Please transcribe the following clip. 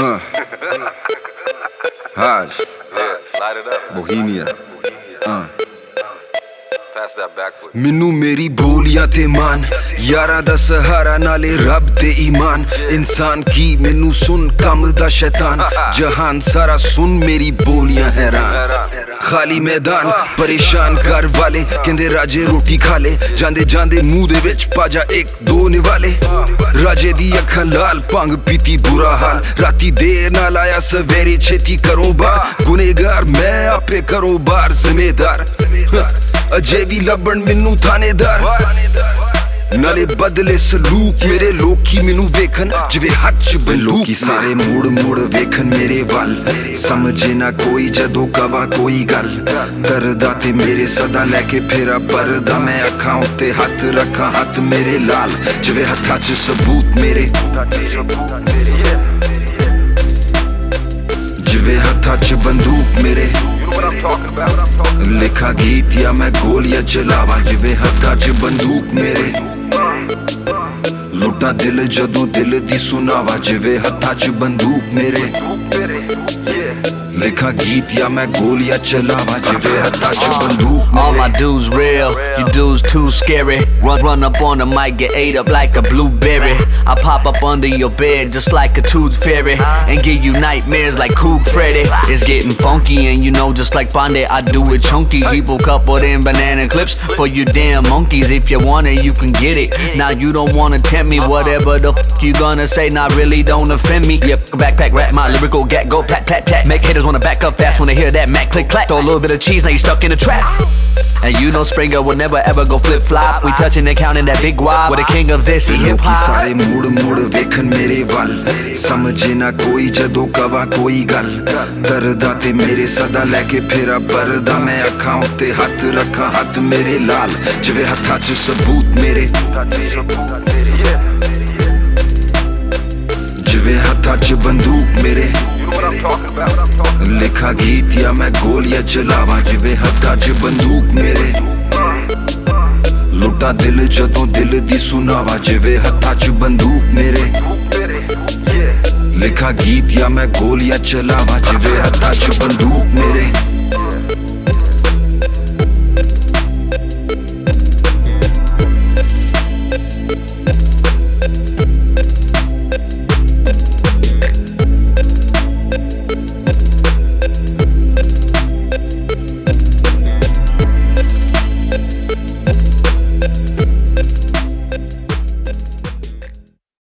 Haj, Yeah, light it up. Bohemia. Pass that backward. ਮੈਨੂੰ ਮੇਰੀ ਬੋਲੀਆਂ ਤੇ ਮਾਨ, ਯਾਰਾਂ ਦਾ ਸਹਾਰਾ ਨਾਲੇ ਰੱਬ ਤੇ ਈਮਾਨ। ਇਨਸਾਨ ਕੀ ਮੈਨੂੰ ਸੁਣ ਕੰਮ ਦਾ ਸ਼ੈਤਾਨ, ਜਹਾਨ ਸਾਰਾ ਸੁਣ ਮੇਰੀ ਬੋਲੀਆਂ ਹੈਰਾਨ। ਖਾਲੀ ਮੈਦਾਨ ਪਰੇਸ਼ਾਨ ਘਰ ਵਾਲੇ ਕਹਿੰਦੇ ਰਾਜੇ ਰੋਟੀ ਖਾ ਲੈ, ਜਾਂਦੇ ਜਾਂਦੇ ਮੂੰਹ ਦੇ ਵਿੱਚ ਪਾ ਜਾ ਇੱਕ ਦੋ ਨਿਵਾਲੇ। ਰਾਜੇ ਦੀ ਅੱਖਾਂ ਲਾਲ ਭੰਗ ਪੀਤੀ ਬੁਰਾ ਹਾਲ, ਰਾਤੀ ਦੇਰ ਨਾਲ ਆਇਆ ਸਵੇਰੇ ਛੇਤੀ ਕਰੋ ਬਾਹਰ। ਗੁਨੇਗਾਰ ਮੈਂ ਆਪੇ ਕਰੋ ਬਾਹਰ ਜ਼ਿੰਮੇਦਾਰ, ਅਜੇ ਵੀ ਲੱਭਣ ਮੈਨੂੰ ਥਾਣੇਦਾਰ। ਨਾਲੇ ਬਦਲੇ ਸਲੂਕ ਮੇਰੇ ਲੋਕੀ ਮੈਨੂੰ ਵੇਖਣ ਜਿਵੇਂ ਹੱਥ 'ਚ ਬੰਦੂਕ। ਲੋਕੀ ਸਾਰੇ ਮੁੜ ਮੁੜ ਵੇਖਣ ਮੇਰੇ ਵੱਲ, ਸਮਝੇ ਨਾ ਕੋਈ ਜਦੋਂ ਕਵਾ ਕੋਈ ਗੱਲ। ਕਰਦਾ ਤੇ ਮੇਰੇ ਸਦਾ ਲੈ ਕੇ ਫੇਰਾ ਪਰਦਾ, ਮੈਂ ਅੱਖਾਂ ਉੱਤੇ ਹੱਥ ਰੱਖਾਂ ਹੱਥ ਮੇਰੇ ਲਾਲ, ਜਿਵੇਂ ਹੱਥਾਂ 'ਚ ਸਬੂਤ ਮੇਰੇ, ਜਿਵੇਂ ਹੱਥਾਂ 'ਚ ਬੰਦੂਕ ਮੇਰੇ। ਲਿਖਾ ਗੀਤ ਜਾਂ ਮੈਂ ਗੋਲੀਆਂ ਚਲਾਵਾਂ, ਜਿਵੇਂ ਹੱਥਾਂ 'ਚ ਬੰਦੂਕ ਮੇਰੇ। ਲੁੱਟਾਂ ਦਿਲ ਜਦੋਂ ਦਿਲ ਦੀ ਸੁਣਾਵਾਂ, ਜਿਵੇਂ ਹੱਥਾਂ 'ਚ ਬੰਦੂਕ ਮੇਰੇ। ਲਿਖਾ ਗੀਤ ਜਾਂ ਮੈਂ ਗੋਲੀਆਂ ਚਲਾਵਾਂ, ਜਿਵੇਂ ਹੱਥਾਂ 'ਚ ਬੰਦੂਕ ਮੇਰੇ। All my dudes real, you dudes too scary. Run up on the mic, get ate up like a blueberry. I pop up under your bed just like a tooth fairy, and give you nightmares like Kook Freddy. It's getting funky and you know just like Bonde, I do it chunky. Keep a couple them banana clips for you damn monkeys. If you want it, you can get it. Now you don't wanna tempt me, whatever the f you gonna say, nah really don't offend me. Yep, backpack rap, my lyrical gat go pat pat tat. Make haters wanna back up fast when they hear that Mac click clack. Throw a little bit of cheese, now you stuck in a trap. And you know Springer will never ever go flip flop. We touching and counting that big wad. We're the king of this hip ਲੋਕੀ hop. ਸਾਰੇ ਮੁੜ ਮੁੜ ਵੇਖਣ ਮੇਰੇ ਵੱਲ, ਸਮਝੇ ਨਾ ਕੋਈ ਜਦੋਂ ਕਵਾ ਕੋਈ ਗੱਲ। ਕਰਦਾ ਤੇ ਮੇਰੇ ਸਦਾ ਲੈ ਕੇ ਫੇਰਾ ਪਰਦਾ, ਮੈਂ ਅੱਖਾਂ ਉੱਤੇ ਹੱਥ ਰੱਖਾਂ ਹੱਥ ਮੇਰੇ ਲਾਲ, ਜਿਵੇਂ ਹੱਥਾਂ 'ਚ ਸਬੂਤ ਮੇਰੇ, ਜਿਵੇਂ ਹੱਥਾਂ 'ਚ ਬੰਦੂਕ ਮੇਰੇ। ਲਿਖਾ ਗੀਤ ਜਾਂ ਮੈਂ ਗੋਲੀਆਂ ਚਲਾਵਾਂ, ਜਿਵੇਂ ਹੱਥਾਂ 'ਚ ਬੰਦੂਕ ਮੇਰੇ। ਲੁੱਟਾਂ ਦਿਲ ਜਦੋਂ ਦਿਲ ਦੀ ਸੁਣਾਵਾਂ, ਜਿਵੇਂ ਹੱਥਾਂ 'ਚ ਬੰਦੂਕ ਮੇਰੇ। ਲਿਖਾ ਗੀਤ ਜਾਂ ਮੈਂ ਗੋਲੀਆਂ ਚਲਾਵਾਂ, ਜਿਵੇਂ ਹੱਥਾਂ 'ਚ ਬੰਦੂਕ ਮੇਰੇ।